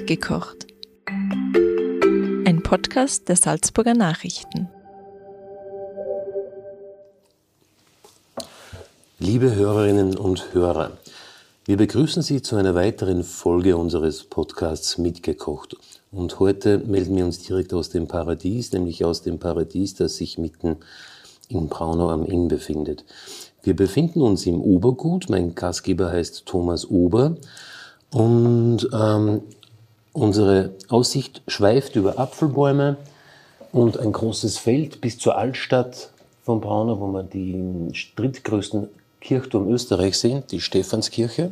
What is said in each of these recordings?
Mitgekocht. Ein Podcast der Salzburger Nachrichten. Liebe Hörerinnen und Hörer, wir begrüßen Sie zu einer weiteren Folge unseres Podcasts Mitgekocht. Und heute melden wir uns direkt aus dem Paradies, nämlich aus dem Paradies, das sich mitten in Braunau am Inn befindet. Wir befinden uns im Obergut, mein Gastgeber heißt Thomas Ober und unsere Aussicht schweift über Apfelbäume und ein großes Feld bis zur Altstadt von Braunau, wo wir den drittgrößten Kirchturm Österreichs sehen, die Stephanskirche.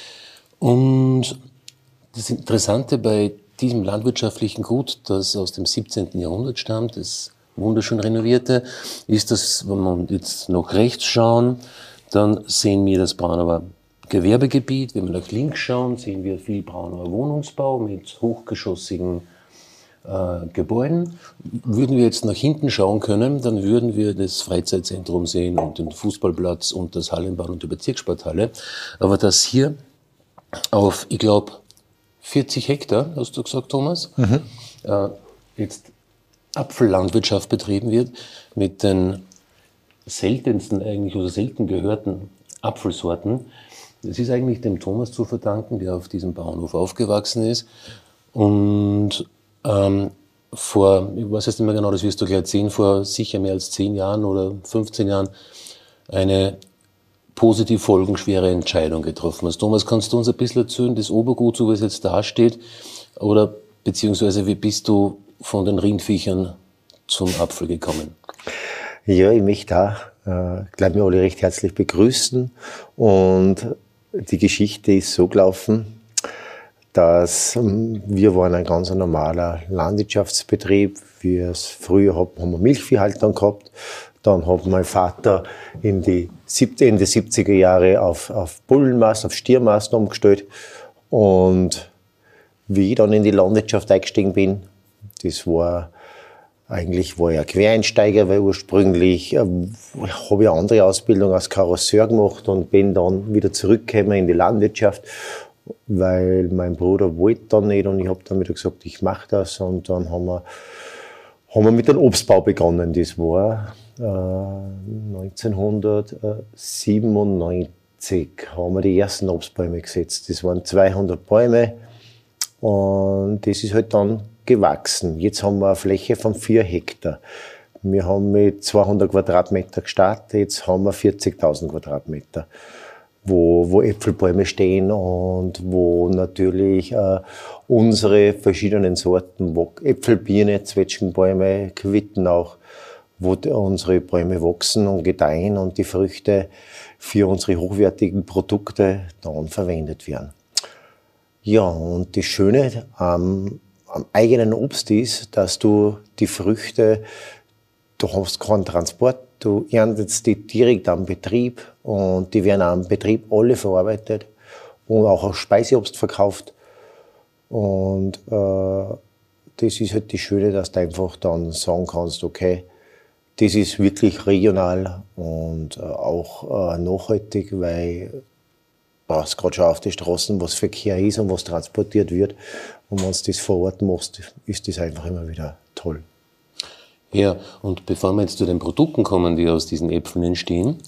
Und das Interessante bei diesem landwirtschaftlichen Gut, das aus dem 17. Jahrhundert stammt, das wunderschön renovierte, ist, dass, wenn wir jetzt nach rechts schauen, dann sehen wir das Braunauer Gewerbegebiet. Wenn wir nach links schauen, sehen wir viel Braunauer Wohnungsbau mit hochgeschossigen Gebäuden. Würden wir jetzt nach hinten schauen können, dann würden wir das Freizeitzentrum sehen und den Fußballplatz und das Hallenbad und die Bezirkssporthalle. Aber das hier auf, ich glaube, 40 Hektar, hast du gesagt, Thomas, jetzt Apfellandwirtschaft betrieben wird, mit den seltensten eigentlich oder selten gehörten Apfelsorten. Das ist eigentlich dem Thomas zu verdanken, der auf diesem Bauernhof aufgewachsen ist und vor, ich weiß jetzt nicht mehr genau, das wirst du gleich sehen, vor sicher mehr als 10 Jahren oder 15 Jahren eine positiv folgenschwere Entscheidung getroffen hast. Thomas, kannst du uns ein bisschen erzählen, das Obergut, so wie es jetzt dasteht, oder beziehungsweise wie bist du von den Rindviechern zum Apfel gekommen? Ja, ich möchte auch gleich mal alle recht herzlich begrüßen und die Geschichte ist so gelaufen, dass wir waren ein ganz normaler Landwirtschaftsbetrieb. Wie es früher haben wir Milchviehhaltung gehabt. Dann hat mein Vater Ende 70er Jahre auf Bullenmast, auf Stiermast umgestellt. Und wie ich dann in die Landwirtschaft eingestiegen bin, das war eigentlich war ich ein Quereinsteiger, weil ursprünglich habe ich eine andere Ausbildung als Karosseur gemacht und bin dann wieder zurückgekommen in die Landwirtschaft, weil mein Bruder wollte dann nicht und ich habe dann wieder gesagt, ich mache das. Und dann haben wir mit dem Obstbau begonnen. Das war 1997 haben wir die ersten Obstbäume gesetzt. Das waren 200 Bäume und das ist halt dann gewachsen. Jetzt haben wir eine Fläche von 4 Hektar. Wir haben mit 200 Quadratmeter gestartet, jetzt haben wir 40.000 Quadratmeter, wo Äpfelbäume stehen und wo natürlich unsere verschiedenen Sorten, Äpfelbirne, Zwetschgenbäume, Quitten auch, wo unsere Bäume wachsen und gedeihen und die Früchte für unsere hochwertigen Produkte dann verwendet werden. Ja, und das Schöne am eigenen Obst ist, dass du die Früchte, du hast keinen Transport, du erntest die direkt am Betrieb und die werden am Betrieb alle verarbeitet und auch als Speiseobst verkauft. Und das ist halt das Schöne, dass du einfach dann sagen kannst, okay, das ist wirklich regional und auch nachhaltig, weil was gerade schon auf die Straßen, was Verkehr ist und was transportiert wird. Und wenn du das vor Ort machst, ist das einfach immer wieder toll. Ja, und bevor wir jetzt zu den Produkten kommen, die aus diesen Äpfeln entstehen,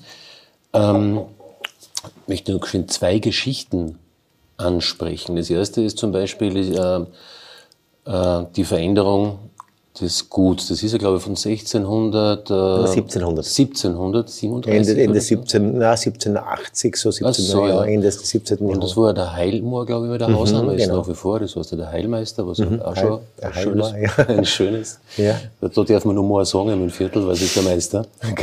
möchte ich noch schön 2 Geschichten ansprechen. Das erste ist zum Beispiel die Veränderung des Guts. Das ist ja, glaube ich, von 1737. Ende 1780, so 17. Ja. Ende des 17. Jahrhunderts. Und das war der Heilmoor, glaube ich, der Hausname ist nach wie vor. Das war der Heilmeister, was auch schon ein schönes. Ja. Da darf man nur mal sagen, im Viertel, weil ist der Meister.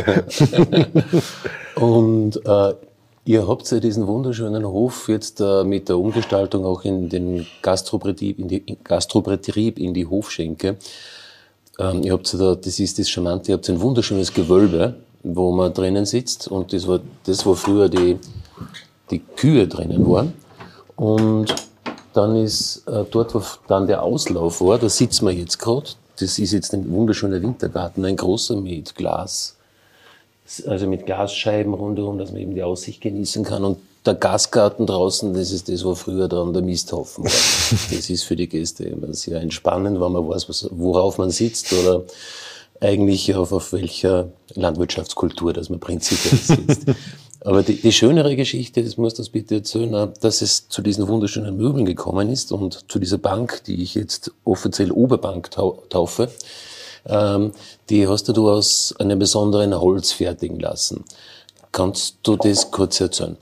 Und ihr habt ja diesen wunderschönen Hof jetzt mit der Umgestaltung auch in den Gastrobetrieb, in die Hofschenke. Ihr habt da, das ist das Charmante, ihr habt ein wunderschönes Gewölbe, wo man drinnen sitzt und das war früher die Kühe drinnen waren. Und dann ist dort, wo dann der Auslauf war, da sitzen wir jetzt gerade, das ist jetzt ein wunderschöner Wintergarten, ein großer mit Glas, also mit Glasscheiben rundherum, dass man eben die Aussicht genießen kann. Und der Gastgarten draußen, das ist das, wo früher dann der Misthaufen war. Das ist für die Gäste immer sehr entspannend, wenn man weiß, worauf man sitzt oder eigentlich auf welcher Landwirtschaftskultur, dass man prinzipiell sitzt. Aber die schönere Geschichte, das musst du uns bitte erzählen, dass es zu diesen wunderschönen Möbeln gekommen ist und zu dieser Bank, die ich jetzt offiziell Oberbank taufe, die hast du aus einem besonderen Holz fertigen lassen. Kannst du das kurz erzählen?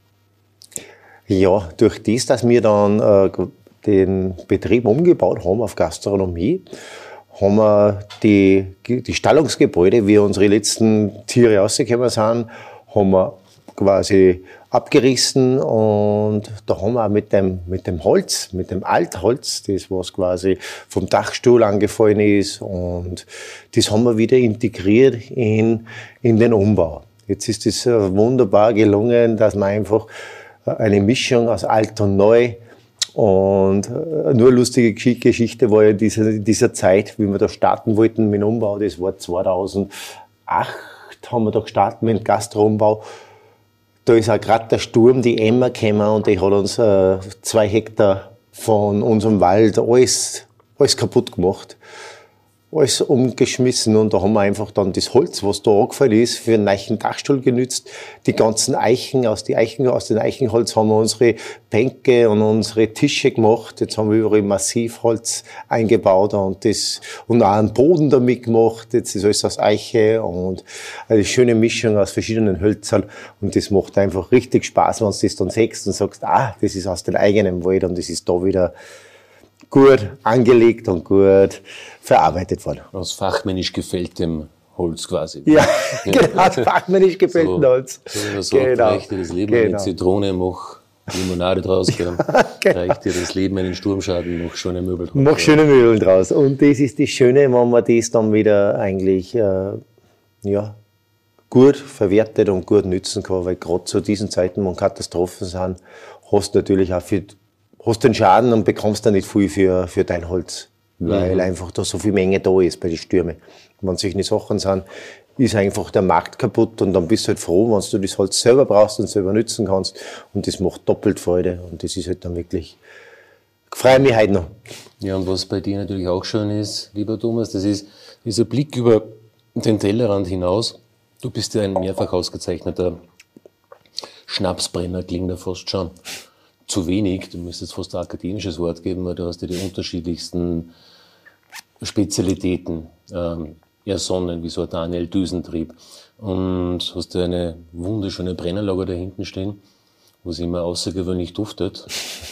Ja, durch das, dass wir dann den Betrieb umgebaut haben auf Gastronomie, haben wir die Stallungsgebäude, wie unsere letzten Tiere rausgekommen sind, haben wir quasi abgerissen und da haben wir auch mit dem Holz, mit dem Altholz, das was quasi vom Dachstuhl angefallen ist, und das haben wir wieder integriert in den Umbau. Jetzt ist es wunderbar gelungen, dass man einfach eine Mischung aus alt und neu, und nur eine lustige Geschichte war ja dieser Zeit, wie wir da starten wollten mit dem Umbau, das war 2008, haben wir da gestartet mit dem Gastroumbau. Da ist auch gerade der Sturm, die Emma, gekommen und die hat uns 2 Hektar von unserem Wald alles kaputt gemacht. Alles umgeschmissen, und da haben wir einfach dann das Holz, was da angefallen ist, für einen neuen Dachstuhl genützt. Die ganzen Eichen, aus dem Eichenholz haben wir unsere Bänke und unsere Tische gemacht. Jetzt haben wir überall Massivholz eingebaut und auch einen Boden damit gemacht. Jetzt ist alles aus Eiche und eine schöne Mischung aus verschiedenen Hölzern, und das macht einfach richtig Spaß, wenn du das dann siehst und sagst, das ist aus dem eigenen Wald und das ist da wieder gut angelegt und gut verarbeitet worden. Aus fachmännisch gefälltem Holz quasi. Ja, genau, aus fachmännisch gefälltem Holz. So wie man sagt, reicht dir das Leben mit Zitrone, mach Limonade draus, reicht dir das Leben einen Sturmschaden, mach schöne Möbel draus. Mach schöne Möbel draus. Und das ist das Schöne, wenn man das dann wieder eigentlich gut verwertet und gut nützen kann, weil gerade zu diesen Zeiten, wo Katastrophen sind, hast du natürlich auch den Schaden und bekommst dann nicht viel für dein Holz, weil einfach da so viel Menge da ist bei den Stürmen. Wenn solche Sachen sind, ist einfach der Markt kaputt, und dann bist du halt froh, wenn du das Holz selber brauchst und selber nützen kannst, und das macht doppelt Freude, und das ist halt dann wirklich, ich freue mich heute noch. Ja, und was bei dir natürlich auch schön ist, lieber Thomas, das ist dieser Blick über den Tellerrand hinaus. Du bist ja ein mehrfach ausgezeichneter Schnapsbrenner, klingt ja fast schon zu wenig, du müsstest fast ein akademisches Wort geben, weil du hast ja die unterschiedlichsten Spezialitäten ersonnen, wie so ein Daniel Düsentrieb. Und hast du eine wunderschöne Brennerlager da hinten stehen, wo es immer außergewöhnlich duftet.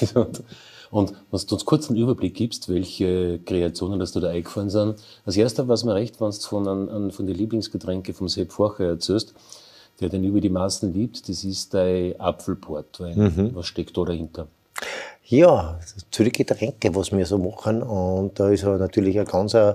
Und was du uns kurz einen Überblick gibst, welche Kreationen dass du da eingefallen sind. Als erster, was mir recht, wenn du von den Lieblingsgetränken vom Sepp Forcher erzählst, der den über die Maßen liebt, das ist dein Apfelportwein. Was steckt da dahinter? Ja, zu den Getränken, was wir so machen. Und da ist natürlich ein ganz ein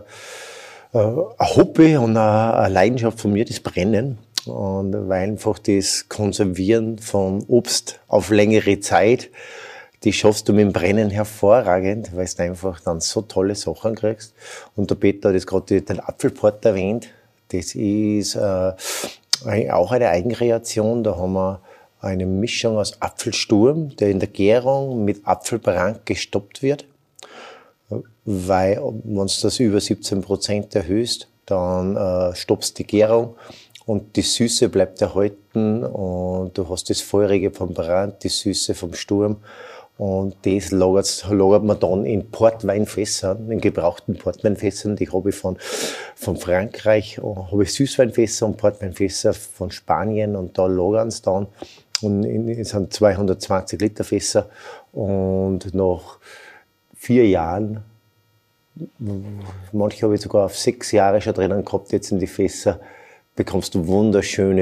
Hobby und eine Leidenschaft von mir, das Brennen. Und weil einfach das Konservieren von Obst auf längere Zeit, das schaffst du mit dem Brennen hervorragend, weil du einfach dann so tolle Sachen kriegst. Und der Peter hat jetzt gerade den Apfelport erwähnt. Das ist auch eine Eigenkreation. Da haben wir eine Mischung aus Apfelsturm, der in der Gärung mit Apfelbrand gestoppt wird. Weil, wenn du das über 17% erhöhst, dann stoppst die Gärung und die Süße bleibt erhalten, und du hast das Feurige vom Brand, die Süße vom Sturm, und das lagert man dann in Portweinfässern, in gebrauchten Portweinfässern. Die habe ich von Frankreich, habe ich Süßweinfässer und Portweinfässer von Spanien, und da lagern es dann. Und es sind 220 Liter Fässer, und nach 4 Jahren, manche habe ich sogar auf 6 Jahre schon drinnen gehabt jetzt in die Fässer, bekommst du wunderschöne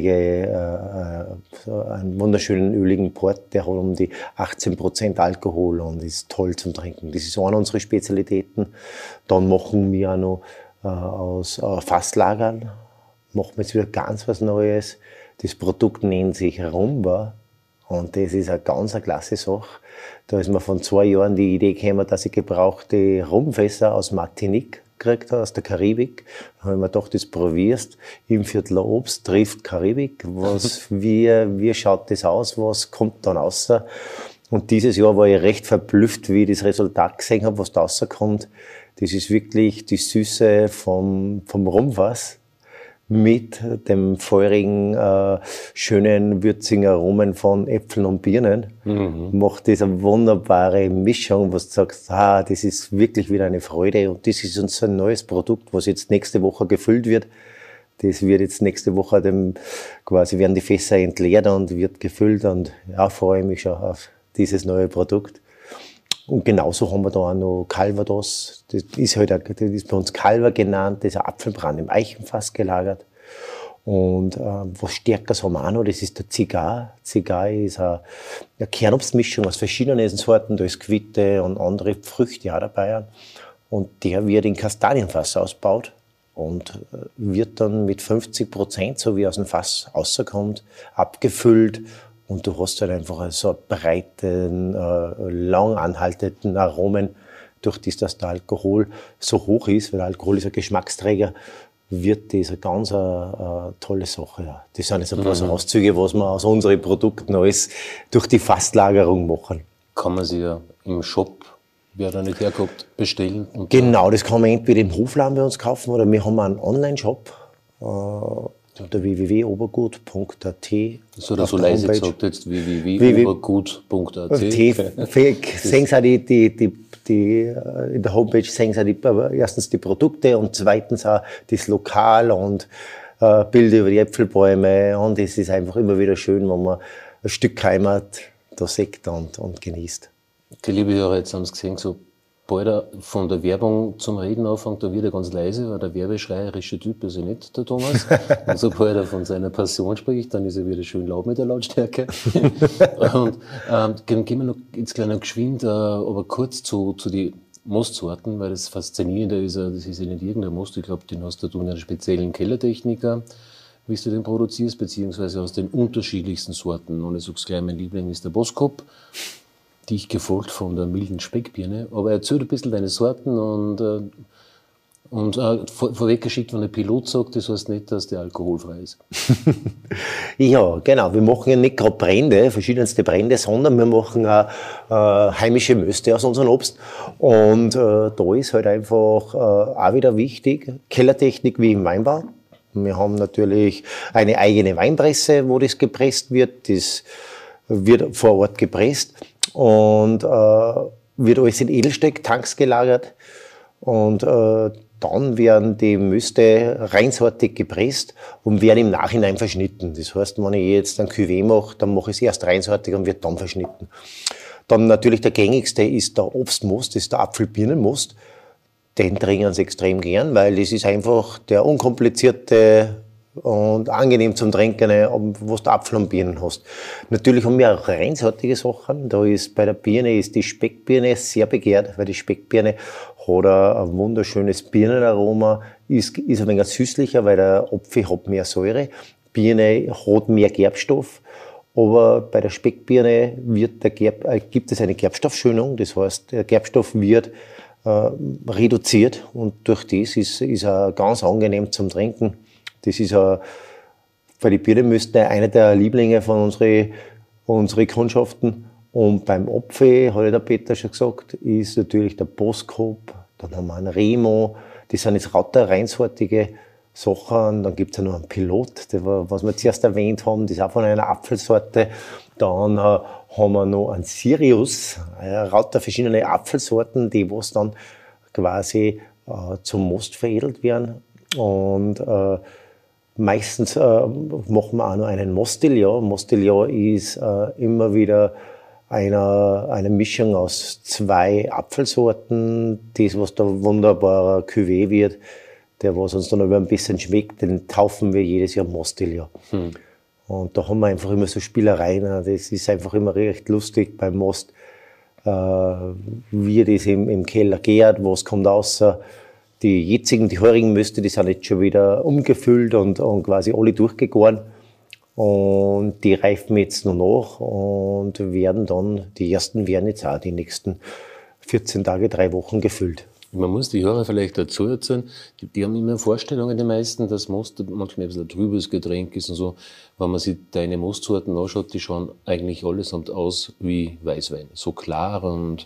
einen wunderschönen öligen Port, der hat um die 18% Alkohol und ist toll zum Trinken. Das ist eine unserer Spezialitäten. Dann machen wir auch noch aus Fasslagern, machen wir jetzt wieder ganz was Neues. Das Produkt nennt sich Rumba, und das ist eine ganz klasse Sache. Da ist mir von 2 Jahren die Idee gekommen, dass ich gebrauchte Rumfässer aus Martinique gekriegt aus der Karibik. Da habe ich mir gedacht, das probierst. Im Viertel Obst trifft Karibik. Wie schaut das aus? Was kommt dann raus? Und dieses Jahr war ich recht verblüfft, wie ich das Resultat gesehen habe, was da rauskommt. Das ist wirklich die Süße vom Rumfass mit dem feurigen, schönen, würzigen Aromen von Äpfeln und Birnen. Macht das eine wunderbare Mischung, was du sagst, das ist wirklich wieder eine Freude. Und das ist unser neues Produkt, was jetzt nächste Woche gefüllt wird. Das wird jetzt nächste Woche quasi werden die Fässer entleert und wird gefüllt. Und ja, freue ich mich schon auf dieses neue Produkt. Und genauso haben wir da auch noch Calvados. Das ist bei uns Calva genannt, das ist ein Apfelbrand im Eichenfass gelagert. Und was Stärkeres haben wir auch noch, das ist der Zigar. Zigar ist eine Kernobstmischung aus verschiedenen Sorten, da ist Quitte und andere Früchte auch dabei. Und der wird in Kastanienfass ausgebaut und wird dann mit 50%, so wie aus dem Fass rauskommt, abgefüllt. Und du hast halt einfach so einen breiten, lang anhaltenden Aromen, durch das der Alkohol so hoch ist, weil der Alkohol ist ein Geschmacksträger, wird das eine ganz tolle Sache. Ja. Das sind jetzt ein paar Auszüge, was wir aus unseren Produkten alles durch die Fasslagerung machen. Kann man sie ja im Shop, wer da nicht herkommt, bestellen? Genau, das kann man entweder im Hofladen bei uns kaufen oder wir haben einen Online-Shop. Unter www.obergut.at. Das hat er so leise gesagt, jetzt www.obergut.at. Sehen Sie auch in der Homepage sehen Sie erstens die Produkte und zweitens auch das Lokal und Bilder über die Äpfelbäume. Und es ist einfach immer wieder schön, wenn man ein Stück Heimat da sieht und genießt. Die liebe Hörer, jetzt haben Sie gesehen, so bald er von der Werbung zum Reden anfängt, da wird er ganz leise, weil der werbeschreierische Typ ist ja nicht der Thomas. Und sobald er von seiner Passion spricht, dann ist er wieder schön laut mit der Lautstärke. Und gehen wir noch jetzt gleich noch geschwind, aber kurz zu den Mostsorten, weil das Faszinierende ist ja, das ist ja nicht irgendein Most, ich glaube, den hast du in einer speziellen Kellertechniker, wie du den produzierst, beziehungsweise aus den unterschiedlichsten Sorten. Und ich sag's gleich, mein Liebling ist der Boskop, dich gefolgt von der milden Speckbirne. Aber erzähl ein bisschen deine Sorten und vorweggeschickt, wenn der Pilot sagt, das heißt nicht, dass der alkoholfrei ist. Ja, genau. Wir machen ja nicht gerade Brände, verschiedenste Brände, sondern wir machen auch heimische Möste aus unserem Obst. Und da ist halt einfach auch wieder wichtig, Kellertechnik wie im Weinbau. Wir haben natürlich eine eigene Weinpresse, wo das gepresst wird. Das wird vor Ort gepresst. Und wird alles in Edelstahltanks gelagert und dann werden die Möste reinsortig gepresst und werden im Nachhinein verschnitten. Das heißt, wenn ich jetzt ein Cuvée mache, dann mache ich es erst reinsortig und wird dann verschnitten. Dann natürlich der gängigste ist der Obstmost, das ist der Apfelbirnenmost. Den trinken sie extrem gern, weil das ist einfach der unkomplizierte und angenehm zum Trinken, wo du Apfel und Birnen hast. Natürlich haben wir auch reinsortige Sachen. Da ist bei der Birne ist die Speckbirne sehr begehrt, weil die Speckbirne hat ein wunderschönes Birnenaroma, ist ein wenig süßlicher, weil der Apfel hat mehr Säure. Birne hat mehr Gerbstoff. Aber bei der Speckbirne gibt es eine Gerbstoffschönung. Das heißt, der Gerbstoff wird reduziert und durch das ist er ganz angenehm zum Trinken. Das ist bei den Birnenmösten einer der Lieblinge von unseren Kundschaften. Und beim Apfel, hat der Peter schon gesagt, ist natürlich der Boskop, dann haben wir einen Remo, das sind jetzt lauter reinsortige Sachen. Dann gibt es ja noch einen Pilot, was wir zuerst erwähnt haben, das ist auch von einer Apfelsorte. Dann haben wir noch einen Sirius, lauter verschiedene Apfelsorten, die was dann quasi zum Most veredelt werden. Und meistens machen wir auch noch einen Mostillon. Mostillon ist immer wieder eine Mischung aus 2 Apfelsorten. Das, was da wunderbarer Cuvée wird, der was uns dann aber ein bisschen schmeckt, den taufen wir jedes Jahr Mostillon. Und da haben wir einfach immer so Spielereien. Das ist einfach immer recht lustig beim Most, wie das im Keller gärt, was kommt raus. Die heurigen Möste, die sind jetzt schon wieder umgefüllt und quasi alle durchgegoren. Und die reifen jetzt noch nach und die ersten werden jetzt auch die nächsten 14 Tage, 3 Wochen gefüllt. Man muss die Hörer vielleicht dazu erzählen, die haben immer Vorstellungen, die meisten, dass Most manchmal ein bisschen ein trübes Getränk ist und so. Wenn man sich deine Mostsorten anschaut, die schauen eigentlich allesamt aus wie Weißwein. So klar und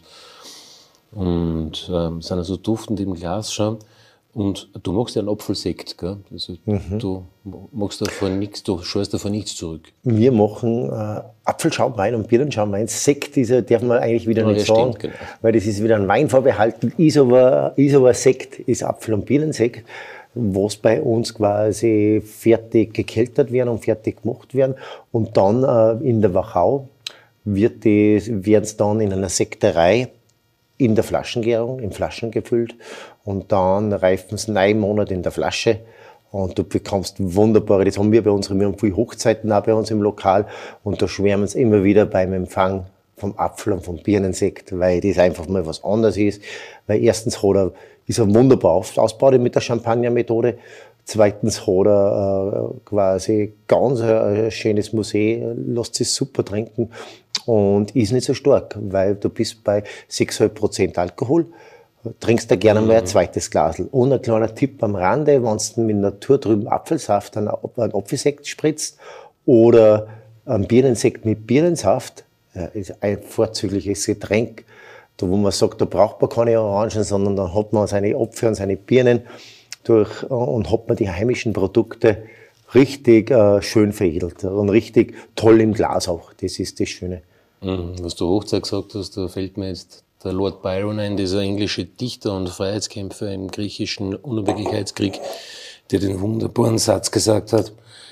sind also duftend im Glas schon. Und du machst ja einen Apfelsekt, gell? Also du machst davon nichts, du scheust davon nichts zurück. Wir machen Apfelschaumwein und Birnenschaumwein. Sekt darf man eigentlich wieder nicht sagen, stimmt, genau. weil das ist wieder ein Wein vorbehalten. Ist aber Sekt, ist Apfel- und Birnensekt, was bei uns quasi fertig gekeltert werden und fertig gemacht werden. Und dann in der Wachau werden es dann in einer Sekterei in der Flaschengärung, in Flaschen gefüllt und dann reifen sie 9 Monate in der Flasche und du bekommst wunderbare, das haben wir haben viele Hochzeiten auch bei uns im Lokal und da schwärmen sie immer wieder beim Empfang vom Apfel- und vom Birnensekt, weil das einfach mal was anderes ist, weil erstens ist er wunderbar ausgebaut mit der Champagner-Methode, zweitens hat er quasi ganz ein schönes Museum, lässt sich super trinken und ist nicht so stark, weil du bist bei 6,5% Alkohol, trinkst da gerne mal ein zweites Glasl. Und ein kleiner Tipp am Rande, wenn du mit naturtrüben Apfelsaft einen Apfelsekt spritzt oder einen Birnensekt mit Birnensaft, ist ein vorzügliches Getränk, da wo man sagt, da braucht man keine Orangen, sondern dann hat man seine Apfel und seine Birnen und hat man die heimischen Produkte richtig schön veredelt und richtig toll im Glas auch. Das ist das Schöne. Was du Hochzeit gesagt hast, da fällt mir jetzt der Lord Byron ein, dieser englische Dichter und Freiheitskämpfer im griechischen Unabhängigkeitskrieg, der den wunderbaren Satz gesagt hat,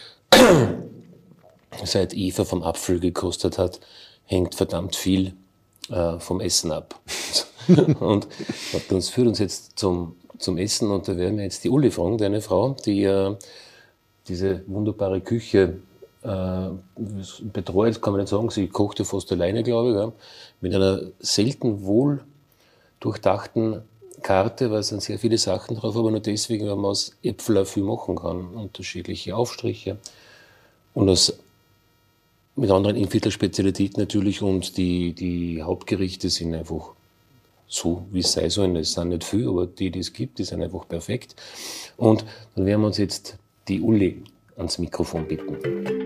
seit Eva vom Apfel gekostet hat, hängt verdammt viel vom Essen ab. Und das führt uns jetzt zum Essen und da werden wir jetzt die Uli fragen, deine Frau, die diese wunderbare Küche betreut, kann man nicht sagen, sie kochte fast alleine, glaube ich, ja, mit einer selten wohl durchdachten Karte, weil es sind sehr viele Sachen drauf, aber nur deswegen, weil man aus Äpfeln auch viel machen kann, unterschiedliche Aufstriche und mit anderen Innviertel-Spezialitäten natürlich und die Hauptgerichte sind einfach so, wie es sein soll. Es sind nicht viel, aber die es gibt, die sind einfach perfekt. Und dann werden wir uns jetzt die Uli ans Mikrofon bitten.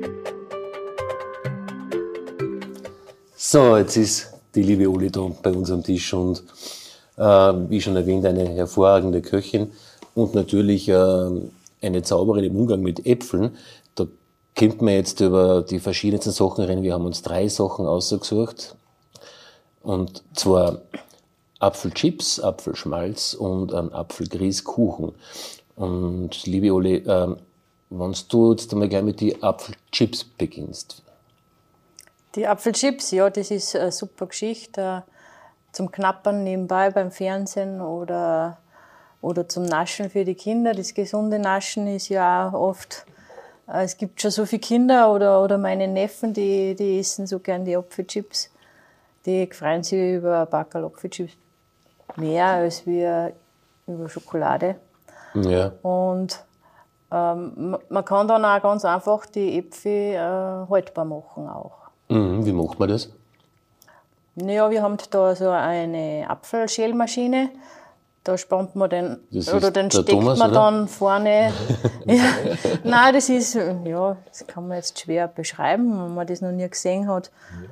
So, jetzt ist die liebe Uli da bei uns am Tisch und wie schon erwähnt, eine hervorragende Köchin und natürlich eine Zauberin im Umgang mit Äpfeln. Da kommt man jetzt über die verschiedensten Sachen rein. Wir haben uns 3 Sachen ausgesucht und zwar Apfelchips, Apfelschmalz und einen Apfelgrießkuchen. Und liebe Uli, wenn du jetzt einmal gleich mit den Apfelchips beginnst. Die Apfelchips, ja, das ist eine super Geschichte. Zum Knappern nebenbei beim Fernsehen oder zum Naschen für die Kinder. Das gesunde Naschen ist ja auch oft, es gibt schon so viele Kinder oder meine Neffen, die essen so gern die Apfelchips. Die freuen sich über ein Packerl Apfelchips mehr als wir über Schokolade. Ja. Und man kann dann auch ganz einfach die Äpfel haltbar machen auch. Wie macht man das? Naja, wir haben da so eine Apfelschälmaschine. Da spannt man den steckt Thomas, man oder? dann vorne. Ja. Nein, das kann man jetzt schwer beschreiben, wenn man das noch nie gesehen hat.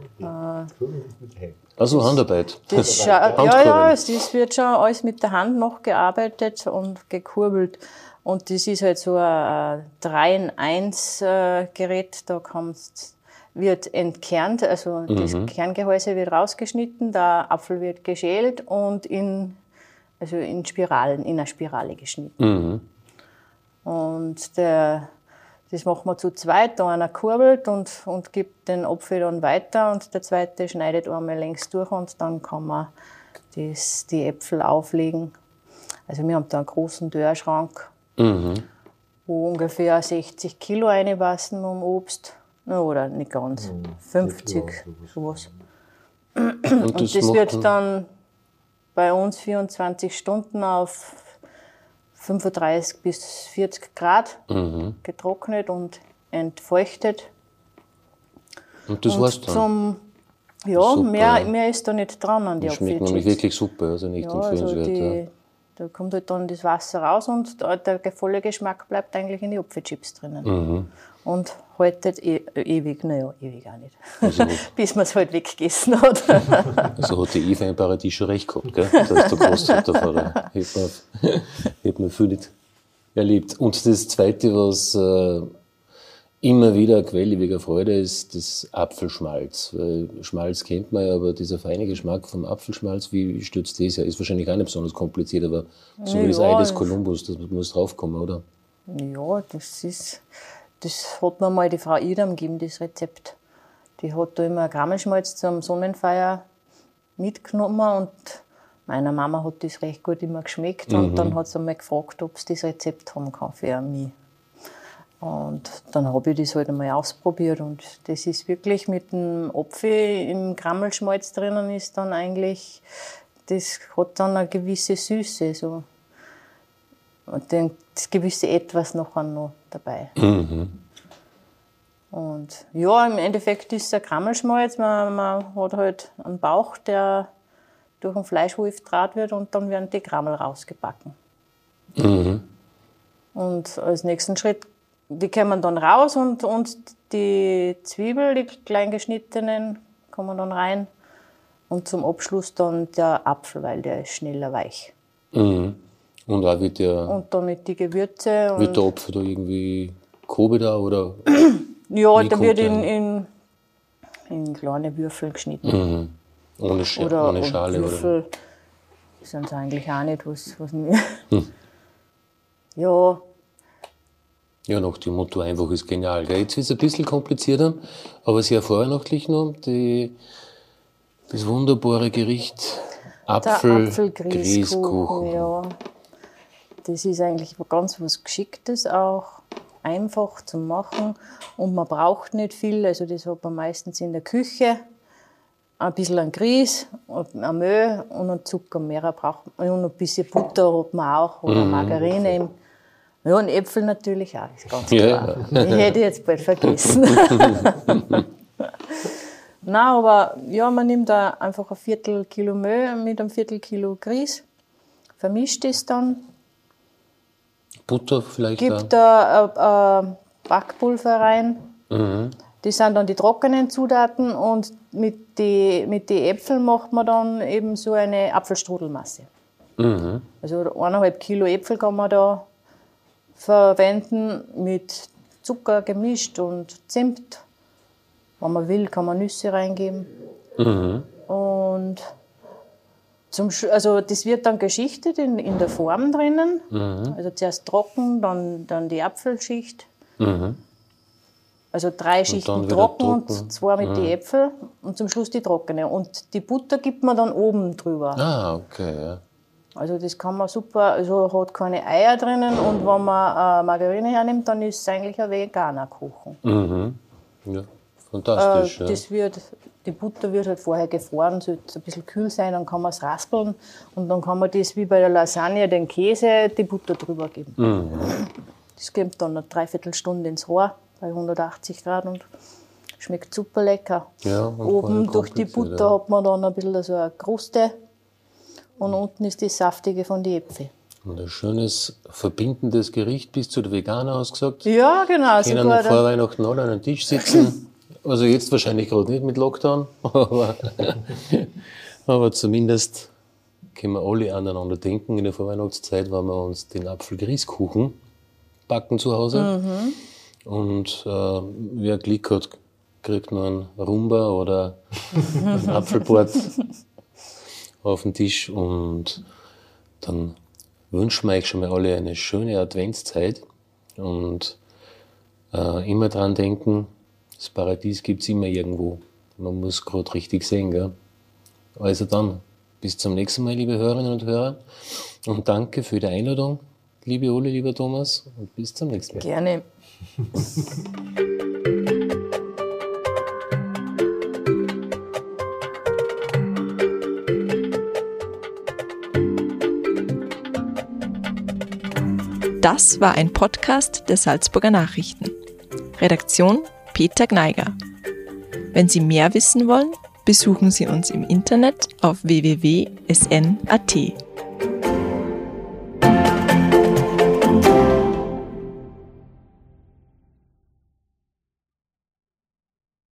Also Handarbeit. Das wird schon alles mit der Hand noch gearbeitet und gekurbelt. Und das ist halt so ein 3-in-1 Gerät, da wird entkernt, also das Kerngehäuse wird rausgeschnitten, der Apfel wird geschält und in eine Spirale geschnitten. Und das machen wir zu zweit, da einer kurbelt und gibt den Apfel dann weiter und der zweite schneidet einmal längs durch und dann kann man die Äpfel auflegen. Also wir haben da einen großen Dörrschrank, wo ungefähr 60 Kilo reinpassen um Obst. Oder nicht ganz, 50, sowas. Und das wird dann bei uns 24 Stunden auf 35 bis 40 Grad getrocknet und entfeuchtet. Und das war's dann? Mehr ist da nicht dran an die Die schmeckt Apfelchips. nämlich wirklich super, also nicht Also empfehlenswert. Da kommt halt dann das Wasser raus und der volle Geschmack bleibt eigentlich in die Apfelchips drinnen. Und haltet ewig, naja, ewig auch nicht. Also, bis man es halt weggegessen hat. Also hat die Eva im Paradies schon recht gehabt, gell? Da ist der Großvater vor der. Hat man viel nicht erlebt. Und das Zweite, was immer wieder eine Quelle ewiger Freude ist, das Apfelschmalz. Weil Schmalz kennt man ja, aber dieser feine Geschmack vom Apfelschmalz, wie stützt das ja? Ist wahrscheinlich auch nicht besonders kompliziert, aber so wie das Ei des Kolumbus, das muss draufkommen, oder? Ja, das hat mir mal die Frau Idam gegeben, das Rezept. Die hat da immer ein Krammelschmalz zum Sonnenfeuer mitgenommen und meiner Mama hat das recht gut immer geschmeckt. Und dann hat sie einmal gefragt, ob sie das Rezept haben kann für mich. Und dann habe ich das halt einmal ausprobiert. Und das ist wirklich mit dem Apfel im Krammelschmalz drinnen, ist dann eigentlich, das hat dann eine gewisse Süße. So. Und dann das gewisse Etwas nachher noch dabei. Und ja, im Endeffekt ist es ein Krammelschmalz. Man hat halt einen Bauch, der durch den Fleischwolf draht wird und dann werden die Krammel rausgebacken. Und als nächsten Schritt, die kommen dann raus und die Zwiebel, die klein geschnittenen, kommen dann rein. Und zum Abschluss dann der Apfel, weil der ist schneller weich. Und auch wird und damit die Gewürze. Wird der Apfel da irgendwie Kobe da oder? Ja, der wird in kleine Würfel geschnitten. Ohne Schale Würfel, oder? Das sind eigentlich auch nicht, was mir. Ja. Ja, nach dem Motto, einfach ist genial. Gell? Jetzt ist es ein bisschen komplizierter, aber sehr vorweihnachtlich noch. Das wunderbare Gericht Apfelgrießkuchen. Ja. Das ist eigentlich ganz was Geschicktes auch, einfach zu machen und man braucht nicht viel, also das hat man meistens in der Küche, ein bisschen an Grieß, ein Mehl und einen Zucker, mehr braucht man, und ein bisschen Butter hat man auch oder Margarine. Ja, und Äpfel natürlich auch, ist ganz klar. Ja. Ich hätte jetzt bald vergessen. Nein, aber ja, man nimmt da einfach ein Viertel Kilo Mehl mit einem Viertel Kilo Grieß, vermischt es dann. Butter vielleicht auch. Gibt da Backpulver rein. Das sind dann die trockenen Zutaten und mit den Äpfeln macht man dann eben so eine Apfelstrudelmasse. Also 1,5 Kilo Äpfel kann man da verwenden, mit Zucker gemischt und Zimt. Wenn man will, kann man Nüsse reingeben. Und also das wird dann geschichtet in der Form drinnen. Also zuerst trocken, dann die Apfelschicht. Also 3 Schichten trocken und 2 mit den Äpfeln und zum Schluss die trockene. Und die Butter gibt man dann oben drüber. Ah, okay, ja. Also das kann man super, also hat keine Eier drinnen und wenn man Margarine hernimmt, dann ist es eigentlich ein veganer Kuchen. Ja, fantastisch. Die Butter wird halt vorher gefroren, sollte ein bisschen kühl sein, dann kann man es raspeln und dann kann man das wie bei der Lasagne, den Käse, die Butter drüber geben. Das gibt dann eine Dreiviertelstunde ins Rohr bei 180 Grad und schmeckt super lecker. Ja, oben durch die Butter hat man dann ein bisschen so eine Kruste und unten ist die saftige von den Äpfeln. Und ein schönes, verbindendes Gericht, bis zu der Veganer ausgesagt. Ja, genau. Können vor Weihnachten alle an einem Tisch sitzen. Also jetzt wahrscheinlich gerade nicht mit Lockdown, aber zumindest können wir alle aneinander denken in der Vorweihnachtszeit, wenn wir uns den Apfelgrießkuchen backen zu Hause. Und wer Glück hat, kriegt noch einen Rumba oder einen Apfelbord auf den Tisch. Und dann wünschen wir euch schon mal alle eine schöne Adventszeit und immer dran denken, das Paradies gibt es immer irgendwo. Man muss gerade richtig sehen. Gell? Also dann, bis zum nächsten Mal, liebe Hörerinnen und Hörer. Und danke für die Einladung, liebe Ole, lieber Thomas. Und bis zum nächsten Mal. Gerne. Das war ein Podcast der Salzburger Nachrichten. Redaktion Peter Gneiger. Wenn Sie mehr wissen wollen, besuchen Sie uns im Internet auf www.sn.at.